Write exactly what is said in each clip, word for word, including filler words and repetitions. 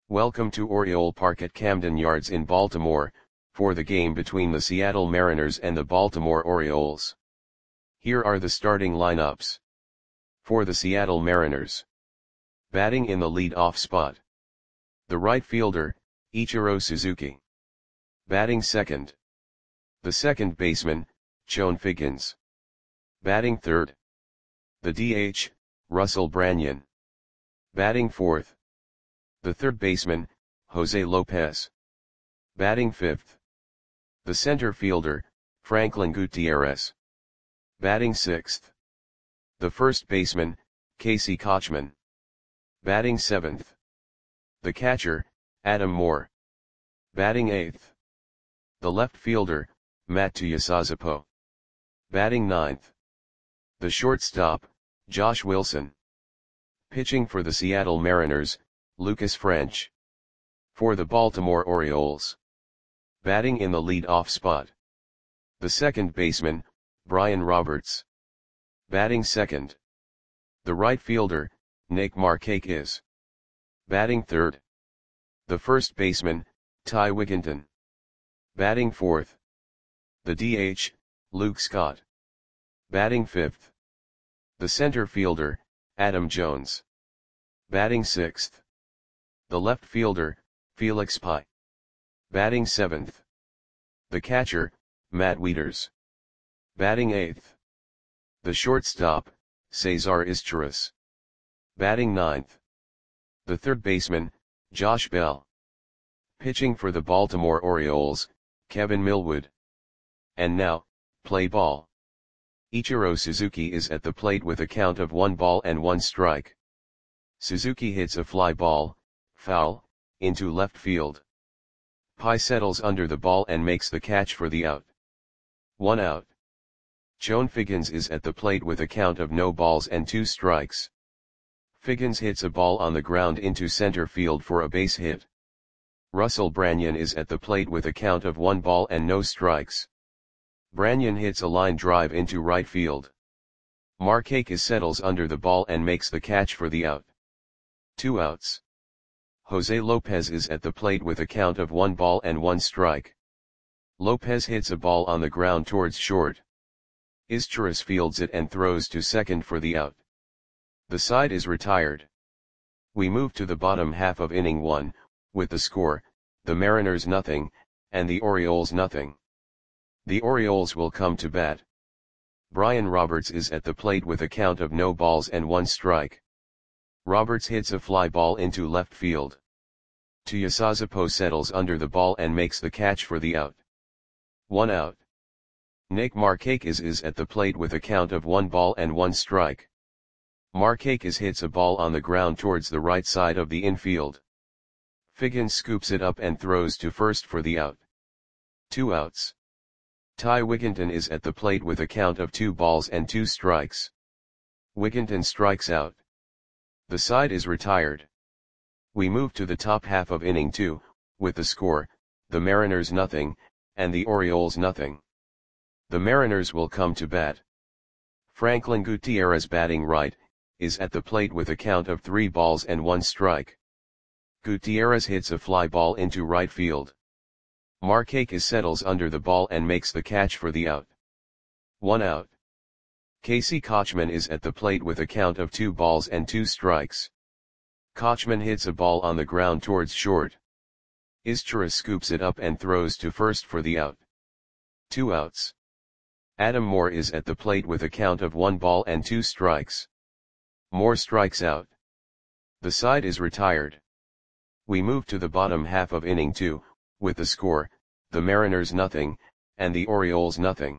Welcome to Oriole Park at Camden Yards in Baltimore, for the game between the Seattle Mariners and the Baltimore Orioles. Here are the starting lineups. For the Seattle Mariners. Batting in the lead-off spot. The right fielder, Ichiro Suzuki. Batting second. The second baseman, Chone Figgins. Batting third. The D H, Russell Branyan. Batting fourth. The third baseman, Jose Lopez. Batting fifth. The center fielder, Franklin Gutierrez. Batting sixth. The first baseman, Casey Kotchman. Batting seventh. The catcher, Adam Moore. Batting eighth. The left fielder, Matt Tuiasosopo. Batting ninth. The shortstop, Josh Wilson. Pitching for the Seattle Mariners, Lucas French. For the Baltimore Orioles. Batting in the lead-off spot. The second baseman, Brian Roberts. Batting second. The right fielder, Nick Markakis. Batting third. The first baseman, Ty Wigginton. Batting fourth. The D H, Luke Scott. Batting fifth. The center fielder, Adam Jones. Batting sixth. The left fielder, Felix Pie. Batting seventh. The catcher, Matt Wieters. Batting eighth. The shortstop, Cesar Izturis. Batting ninth. The third baseman, Josh Bell. Pitching for the Baltimore Orioles, Kevin Millwood. And now, play ball. Ichiro Suzuki is at the plate with a count of one ball and one strike. Suzuki hits a fly ball, foul, into left field. Pie settles under the ball and makes the catch for the out. One out. Chone Figgins is at the plate with a count of no balls and two strikes. Figgins hits a ball on the ground into center field for a base hit. Russell Branyan is at the plate with a count of one ball and no strikes. Branyan hits a line drive into right field. Markakis settles under the ball and makes the catch for the out. Two outs. Jose Lopez is at the plate with a count of one ball and one strike. Lopez hits a ball on the ground towards short. Izturis fields it and throws to second for the out. The side is retired. We move to the bottom half of inning one, with the score, the Mariners nothing, and the Orioles nothing. The Orioles will come to bat. Brian Roberts is at the plate with a count of no balls and one strike. Roberts hits a fly ball into left field. Tuiasosopo settles under the ball and makes the catch for the out. One out. Nick Markakis is at the plate with a count of one ball and one strike. Markakis hits a ball on the ground towards the right side of the infield. Figgins scoops it up and throws to first for the out. Two outs. Ty Wigginton is at the plate with a count of two balls and two strikes. Wigginton strikes out. The side is retired. We move to the top half of inning two, with the score, the Mariners nothing, and the Orioles nothing. The Mariners will come to bat. Franklin Gutierrez, batting right, is at the plate with a count of three balls and one strike. Gutierrez hits a fly ball into right field. Markakis settles under the ball and makes the catch for the out. One out. Casey Kotchman is at the plate with a count of two balls and two strikes. Kotchman hits a ball on the ground towards short. Izturis scoops it up and throws to first for the out. Two outs. Adam Moore is at the plate with a count of one ball and two strikes. Moore strikes out. The side is retired. We move to the bottom half of inning two, with the score, the Mariners nothing, and the Orioles nothing.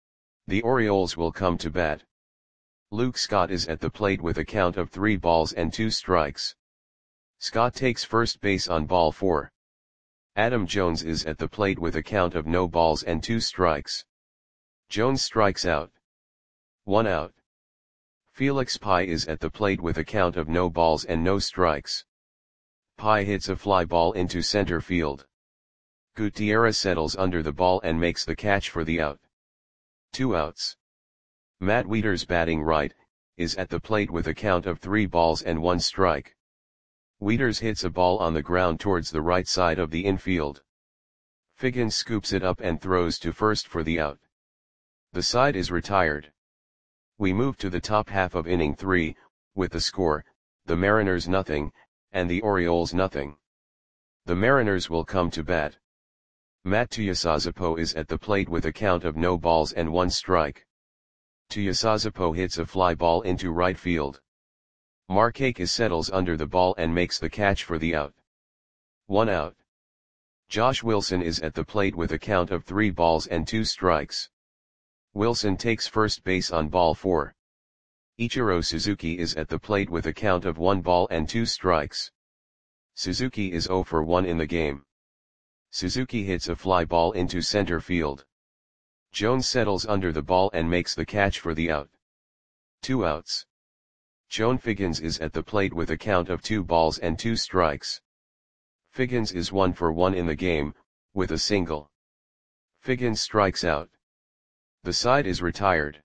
The Orioles will come to bat. Luke Scott is at the plate with a count of three balls and two strikes. Scott takes first base on ball four. Adam Jones is at the plate with a count of no balls and two strikes. Jones strikes out. One out. Felix Pie is at the plate with a count of no balls and no strikes. Pie hits a fly ball into center field. Gutierrez settles under the ball and makes the catch for the out. Two outs. Matt Wieters, batting right, is at the plate with a count of three balls and one strike. Wieters hits a ball on the ground towards the right side of the infield. Figgins scoops it up and throws to first for the out. The side is retired. We move to the top half of inning three, with the score, the Mariners nothing, and the Orioles nothing. The Mariners will come to bat. Matt Tuiasosopo is at the plate with a count of no balls and one strike. Tuiasosopo hits a fly ball into right field. Markakis settles under the ball and makes the catch for the out. One out. Josh Wilson is at the plate with a count of three balls and two strikes. Wilson takes first base on ball four. Ichiro Suzuki is at the plate with a count of one ball and two strikes. Suzuki is zero for one in the game. Suzuki hits a fly ball into center field. Jones settles under the ball and makes the catch for the out. Two outs. Joan Figgins is at the plate with a count of two balls and two strikes. Figgins is one for one in the game, with a single. Figgins strikes out. The side is retired.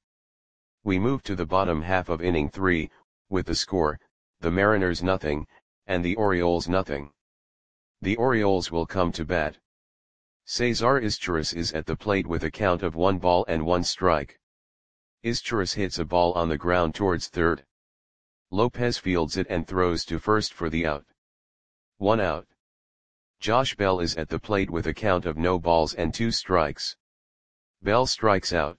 We move to the bottom half of inning three, with the score, the Mariners nothing, and the Orioles nothing. The Orioles will come to bat. Cesar Izturis is at the plate with a count of one ball and one strike. Izturis hits a ball on the ground towards third. Lopez fields it and throws to first for the out. One out. Josh Bell is at the plate with a count of no balls and two strikes. Bell strikes out.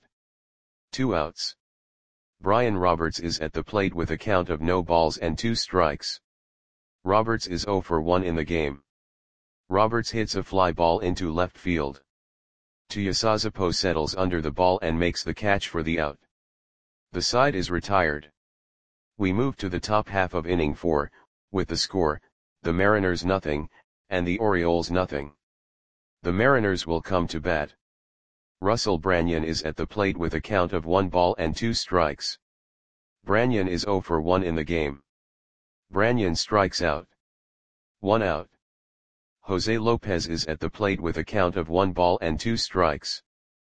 Two outs. Brian Roberts is at the plate with a count of no balls and two strikes. Roberts is zero for one in the game. Roberts hits a fly ball into left field. Tuiasosopo settles under the ball and makes the catch for the out. The side is retired. We move to the top half of inning four, with the score, the Mariners nothing, and the Orioles nothing. The Mariners will come to bat. Russell Branyan is at the plate with a count of one ball and two strikes. Branyan is zero for one in the game. Branyan strikes out. One out. Jose Lopez is at the plate with a count of one ball and two strikes.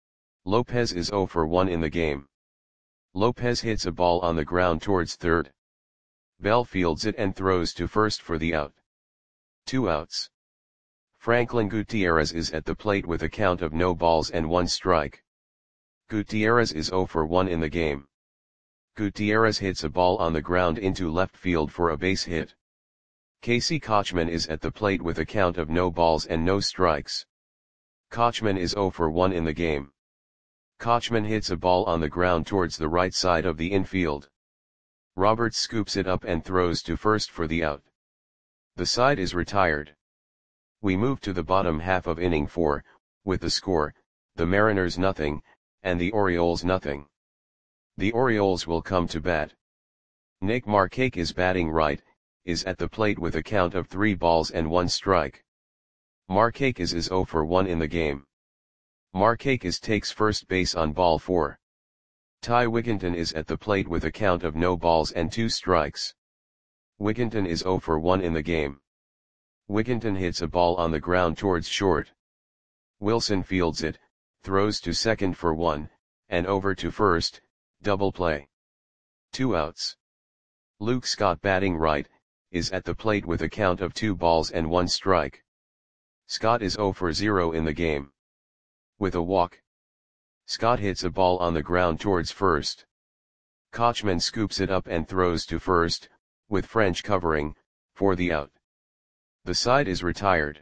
Lopez is zero for one in the game. Lopez hits a ball on the ground towards third. Bell fields it and throws to first for the out. Two outs. Franklin Gutierrez is at the plate with a count of no balls and one strike. Gutierrez is zero for one in the game. Gutierrez hits a ball on the ground into left field for a base hit. Casey Kotchman is at the plate with a count of no balls and no strikes. Kotchman is zero for one in the game. Kotchman hits a ball on the ground towards the right side of the infield. Roberts scoops it up and throws to first for the out. The side is retired. We move to the bottom half of inning four, with the score, the Mariners nothing, and the Orioles nothing. The Orioles will come to bat. Nick Markakis is batting right, is at the plate with a count of three balls and one strike. Markakis is zero for one in the game. Markakis takes first base on ball four. Ty Wigginton is at the plate with a count of no balls and two strikes. Wigginton is zero for one in the game. Wigginton hits a ball on the ground towards short. Wilson fields it, throws to second for one, and over to first, double play. Two outs. Luke Scott batting right, is at the plate with a count of two balls and one strike. Scott is zero for zero in the game. With a walk. Scott hits a ball on the ground towards first. Kotchman scoops it up and throws to first, with French covering, for the out. The side is retired.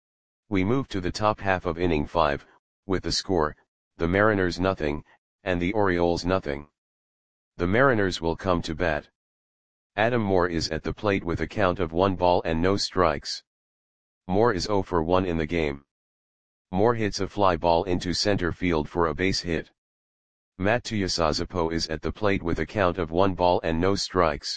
We move to the top half of inning five, with the score, the Mariners nothing, and the Orioles nothing. The Mariners will come to bat. Adam Moore is at the plate with a count of one ball and no strikes. Moore is zero for one in the game. Moore hits a fly ball into center field for a base hit. Matt Tuiasosopo is at the plate with a count of one ball and no strikes.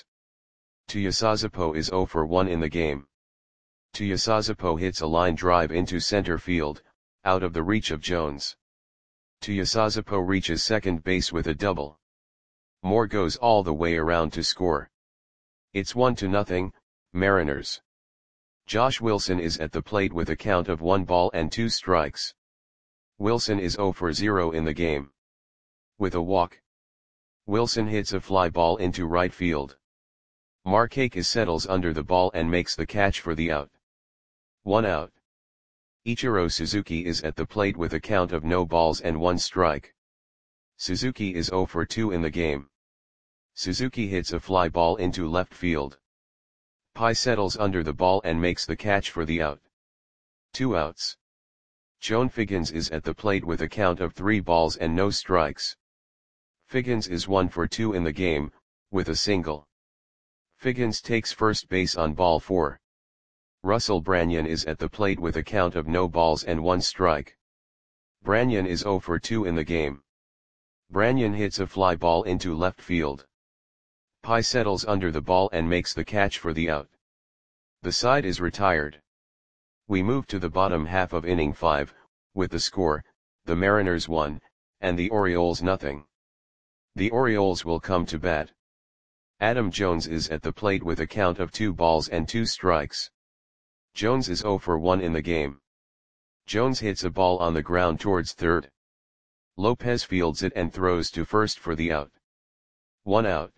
Tuiasosopo is zero for one in the game. Tuiasosopo hits a line drive into center field, out of the reach of Jones. Tuiasosopo reaches second base with a double. Moore goes all the way around to score. It's one to nothing, Mariners. Josh Wilson is at the plate with a count of one ball and two strikes. Wilson is zero for zero in the game. With a walk. Wilson hits a fly ball into right field. Markakis settles under the ball and makes the catch for the out. One out. Ichiro Suzuki is at the plate with a count of no balls and one strike. Suzuki is zero for two in the game. Suzuki hits a fly ball into left field. Pai settles under the ball and makes the catch for the out. Two outs. Joan Figgins is at the plate with a count of three balls and no strikes. Figgins is one for two in the game, with a single. Figgins takes first base on ball four. Russell Branyan is at the plate with a count of no balls and one strike. Branyan is zero for two in the game. Branyan hits a fly ball into left field. Pai settles under the ball and makes the catch for the out. The side is retired. We move to the bottom half of inning five, with the score, the Mariners one, and the Orioles nothing. The Orioles will come to bat. Adam Jones is at the plate with a count of two balls and two strikes. Jones is zero for one in the game. Jones hits a ball on the ground towards third. Lopez fields it and throws to first for the out. One out.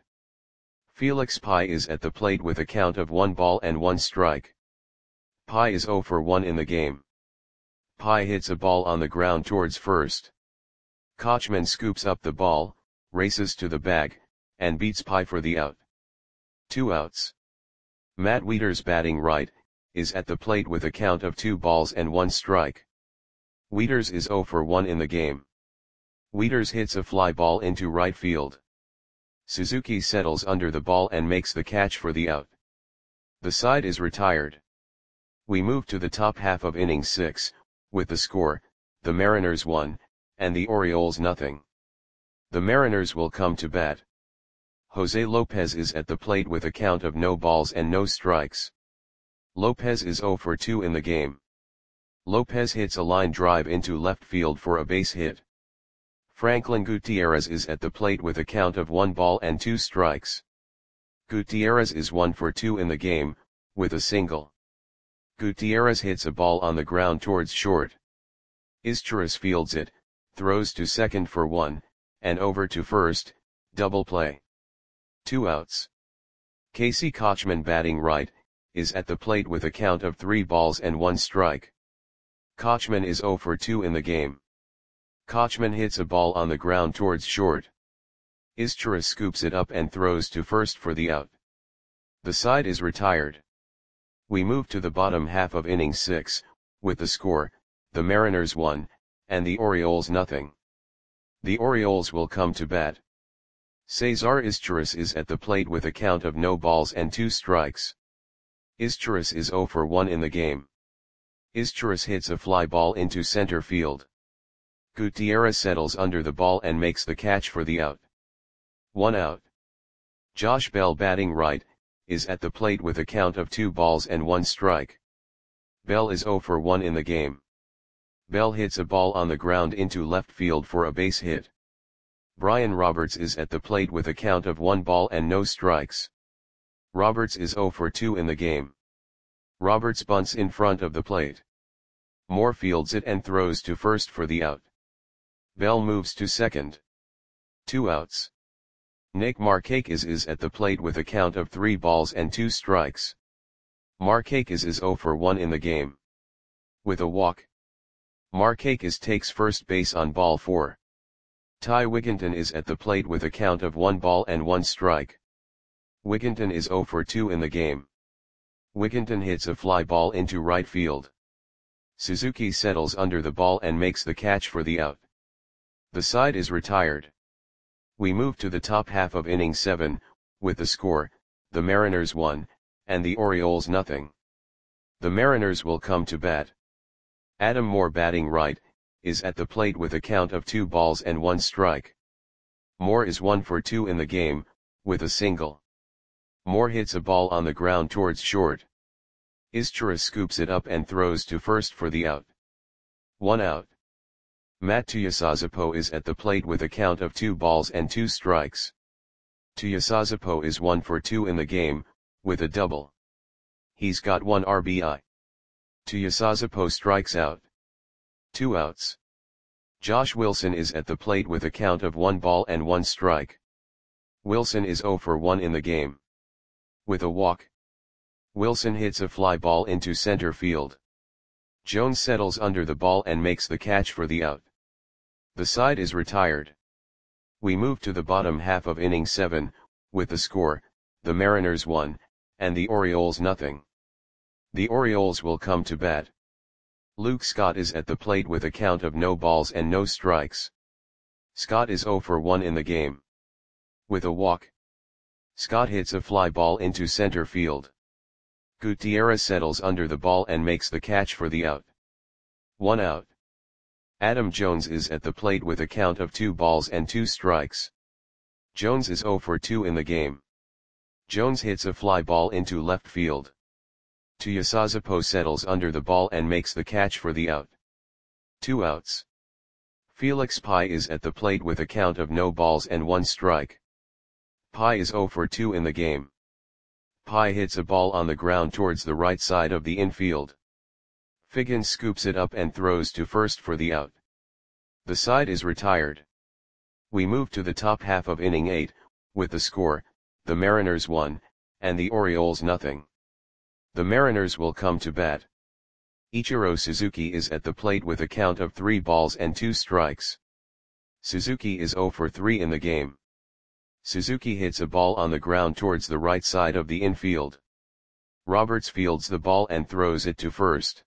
Felix Pai is at the plate with a count of one ball and one strike. Pai is zero for one in the game. Pai hits a ball on the ground towards first. Kochman scoops up the ball, races to the bag, and beats Pai for the out. Two outs. Matt Wieters, batting right, is at the plate with a count of two balls and one strike. Wieters is zero for one in the game. Wieters hits a fly ball into right field. Suzuki settles under the ball and makes the catch for the out. The side is retired. We move to the top half of inning six, with the score, the Mariners one, and the Orioles nothing. The Mariners will come to bat. Jose Lopez is at the plate with a count of no balls and no strikes. Lopez is zero for two in the game. Lopez hits a line drive into left field for a base hit. Franklin Gutierrez is at the plate with a count of one ball and two strikes. Gutierrez is one for two in the game, with a single. Gutierrez hits a ball on the ground towards short. Izturis fields it, throws to second for one, and over to first, double play. Two outs. Casey Kochman, batting right, is at the plate with a count of three balls and one strike. Kochman is zero for two in the game. Kochman hits a ball on the ground towards short. Izturis scoops it up and throws to first for the out. The side is retired. We move to the bottom half of inning six, with the score, the Mariners one, and the Orioles nothing. The Orioles will come to bat. Cesar Izturis is at the plate with a count of no balls and two strikes. Izturis is zero for one in the game. Izturis hits a fly ball into center field. Gutierrez settles under the ball and makes the catch for the out. One out. Josh Bell, batting right, is at the plate with a count of two balls and one strike. Bell is zero for one in the game. Bell hits a ball on the ground into left field for a base hit. Brian Roberts is at the plate with a count of one ball and no strikes. Roberts is zero for two in the game. Roberts bunts in front of the plate. Moore fields it and throws to first for the out. Bell moves to second. Two outs. Nick Markakis is at the plate with a count of three balls and two strikes. Markakis is zero for one in the game. With a walk. Markakis takes first base on ball four. Ty Wigginton is at the plate with a count of one ball and one strike. Wigginton is zero for two in the game. Wigginton hits a fly ball into right field. Suzuki settles under the ball and makes the catch for the out. The side is retired. We move to the top half of inning seven, with the score, the Mariners one, and the Orioles nothing. The Mariners will come to bat. Adam Moore, batting right, is at the plate with a count of two balls and one strike. Moore is one for two in the game, with a single. Moore hits a ball on the ground towards short. Izturis scoops it up and throws to first for the out. One out. Matt Tuiasosopo is at the plate with a count of two balls and two strikes. Tuiasosopo is one for two in the game, with a double. He's got one R B I. Tuiasosopo strikes out. Two outs. Josh Wilson is at the plate with a count of one ball and one strike. Wilson is zero for one in the game. With a walk, Wilson hits a fly ball into center field. Jones settles under the ball and makes the catch for the out. The side is retired. We move to the bottom half of inning seven, with the score, the Mariners one, and the Orioles nothing. The Orioles will come to bat. Luke Scott is at the plate with a count of no balls and no strikes. Scott is oh for one in the game. With a walk, Scott hits a fly ball into center field. Gutierrez settles under the ball and makes the catch for the out. One out. Adam Jones is at the plate with a count of two balls and two strikes. Jones is oh for two in the game. Jones hits a fly ball into left field. Tuiasosopo settles under the ball and makes the catch for the out. Two outs. Felix Pie is at the plate with a count of no balls and one strike. Pie is oh for two in the game. Pie hits a ball on the ground towards the right side of the infield. Figgins scoops it up and throws to first for the out. The side is retired. We move to the top half of inning eight, with the score, the Mariners one, and the Orioles nothing. The Mariners will come to bat. Ichiro Suzuki is at the plate with a count of three balls and two strikes. Suzuki is oh for three in the game. Suzuki hits a ball on the ground towards the right side of the infield. Roberts fields the ball and throws it to first.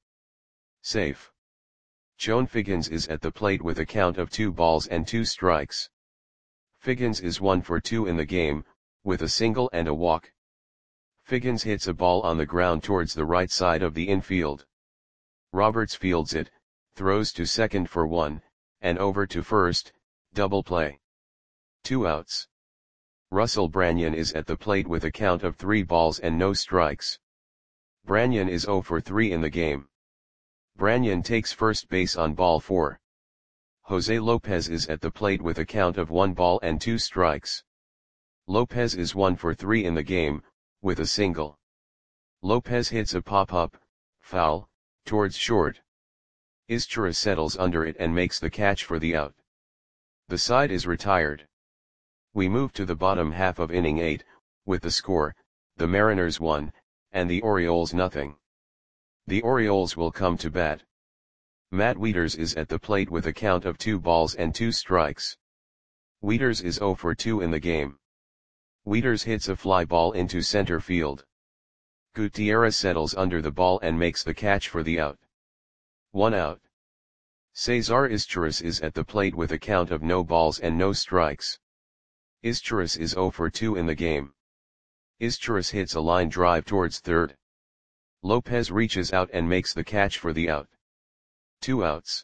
Safe. Chone Figgins is at the plate with a count of two balls and two strikes. Figgins is one for two in the game, with a single and a walk. Figgins hits a ball on the ground towards the right side of the infield. Roberts fields it, throws to second for one, and over to first, double play. Two outs. Russell Branyan is at the plate with a count of three balls and no strikes. Branyan is oh for three in the game. Branyan takes first base on ball four. Jose Lopez is at the plate with a count of one ball and two strikes. Lopez is one for three in the game, with a single. Lopez hits a pop-up, foul, towards short. Izturis settles under it and makes the catch for the out. The side is retired. We move to the bottom half of inning eight, with the score, the Mariners one, and the Orioles nothing. The Orioles will come to bat. Matt Wieters is at the plate with a count of two balls and two strikes. Wieters is oh for two in the game. Wieters hits a fly ball into center field. Gutierrez settles under the ball and makes the catch for the out. One out. Cesar Izturis is at the plate with a count of no balls and no strikes. Izturis is oh for two in the game. Izturis hits a line drive towards third. Lopez reaches out and makes the catch for the out. Two outs.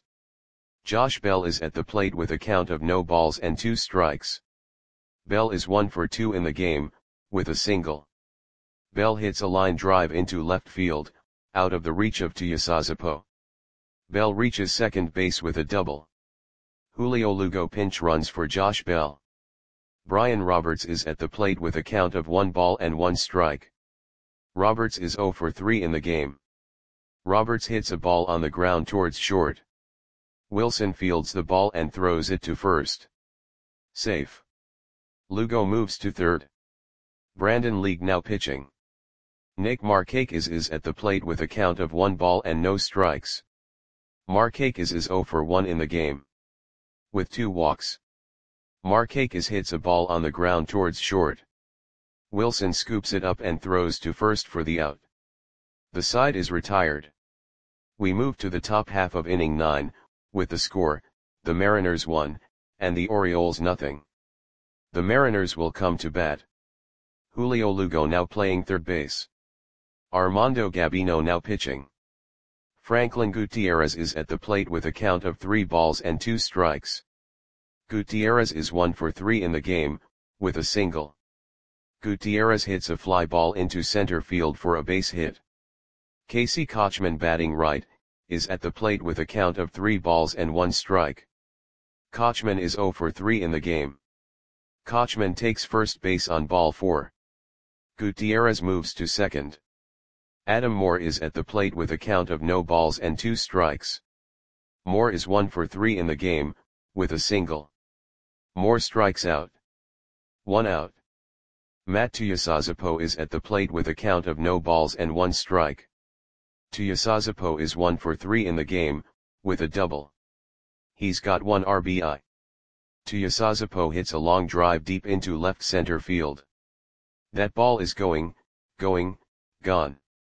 Josh Bell is at the plate with a count of no balls and two strikes. Bell is one for two in the game, with a single. Bell hits a line drive into left field, out of the reach of Tuiasosopo. Bell reaches second base with a double. Julio Lugo pinch runs for Josh Bell. Brian Roberts is at the plate with a count of one ball and one strike. Roberts is oh for three in the game. Roberts hits a ball on the ground towards short. Wilson fields the ball and throws it to first. Safe. Lugo moves to third. Brandon League now pitching. Nick Markakis is at the plate with a count of one ball and no strikes. Markakis is oh for one in the game. With two walks. Markakis hits a ball on the ground towards short. Wilson scoops it up and throws to first for the out. The side is retired. We move to the top half of inning nine, with the score, the Mariners one, and the Orioles nothing. The Mariners will come to bat. Julio Lugo now playing third base. Armando Gabino now pitching. Franklin Gutierrez is at the plate with a count of three balls and two strikes. Gutierrez is one for three in the game, with a single. Gutierrez hits a fly ball into center field for a base hit. Casey Kotchman batting right, is at the plate with a count of three balls and one strike. Kotchman is oh for three in the game. Kotchman takes first base on ball four. Gutierrez moves to second. Adam Moore is at the plate with a count of no balls and two strikes. Moore is one for three in the game, with a single. Moore strikes out. One out. Matt Tuiasosopo is at the plate with a count of no balls and one strike. Tuiasosopo is one for three in the game, with a double. He's got one R B I. Tuiasosopo hits a long drive deep into left center field. That ball is going, going, gone.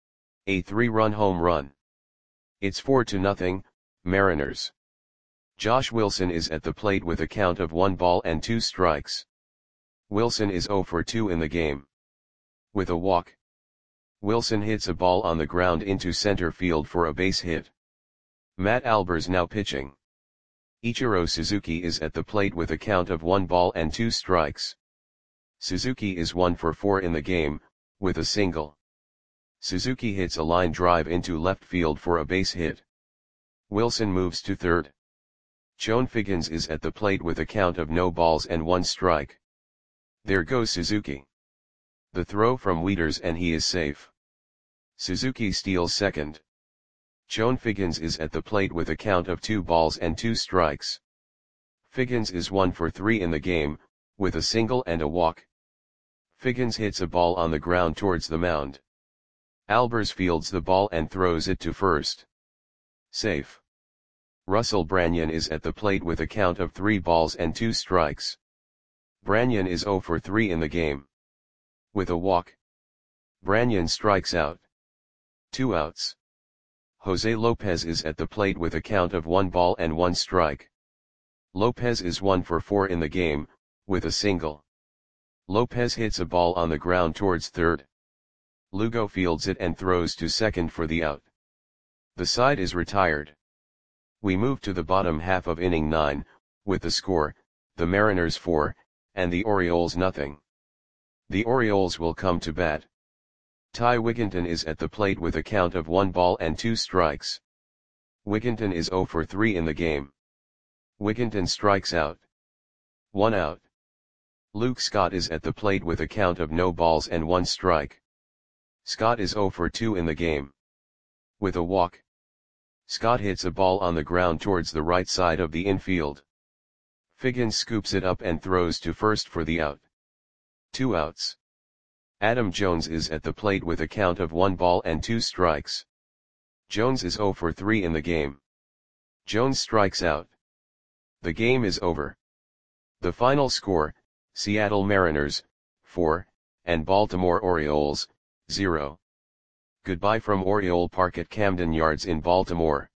A three-run home run. It's four to nothing, Mariners. Josh Wilson is at the plate with a count of one ball and two strikes. Wilson is zero for two in the game. With a walk. Wilson hits a ball on the ground into center field for a base hit. Matt Albers now pitching. Ichiro Suzuki is at the plate with a count of one ball and two strikes. Suzuki is one for four in the game, with a single. Suzuki hits a line drive into left field for a base hit. Wilson moves to third. Chone Figgins is at the plate with a count of no balls and one strike. There goes Suzuki. The throw from Wieters and he is safe. Suzuki steals second. Chone Figgins is at the plate with a count of two balls and two strikes. Figgins is one for three in the game, with a single and a walk. Figgins hits a ball on the ground towards the mound. Albers fields the ball and throws it to first. Safe. Russell Branyan is at the plate with a count of three balls and two strikes. Branyan is zero for three in the game. With a walk. Branyan strikes out. Two outs. Jose Lopez is at the plate with a count of one ball and one strike. Lopez is one for four in the game, with a single. Lopez hits a ball on the ground towards third. Lugo fields it and throws to second for the out. The side is retired. We move to the bottom half of inning nine, with the score, the Mariners four, and the Orioles nothing. The Orioles will come to bat. Ty Wigginton is at the plate with a count of one ball and two strikes. Wigginton is zero for three in the game. Wigginton strikes out. One out. Luke Scott is at the plate with a count of no balls and one strike. Scott is zero for two in the game. With a walk. Scott hits a ball on the ground towards the right side of the infield. Figgins scoops it up and throws to first for the out. Two outs. Adam Jones is at the plate with a count of one ball and two strikes. Jones is zero for three in the game. Jones strikes out. The game is over. The final score, Seattle Mariners, four, and Baltimore Orioles, zero. Goodbye from Oriole Park at Camden Yards in Baltimore.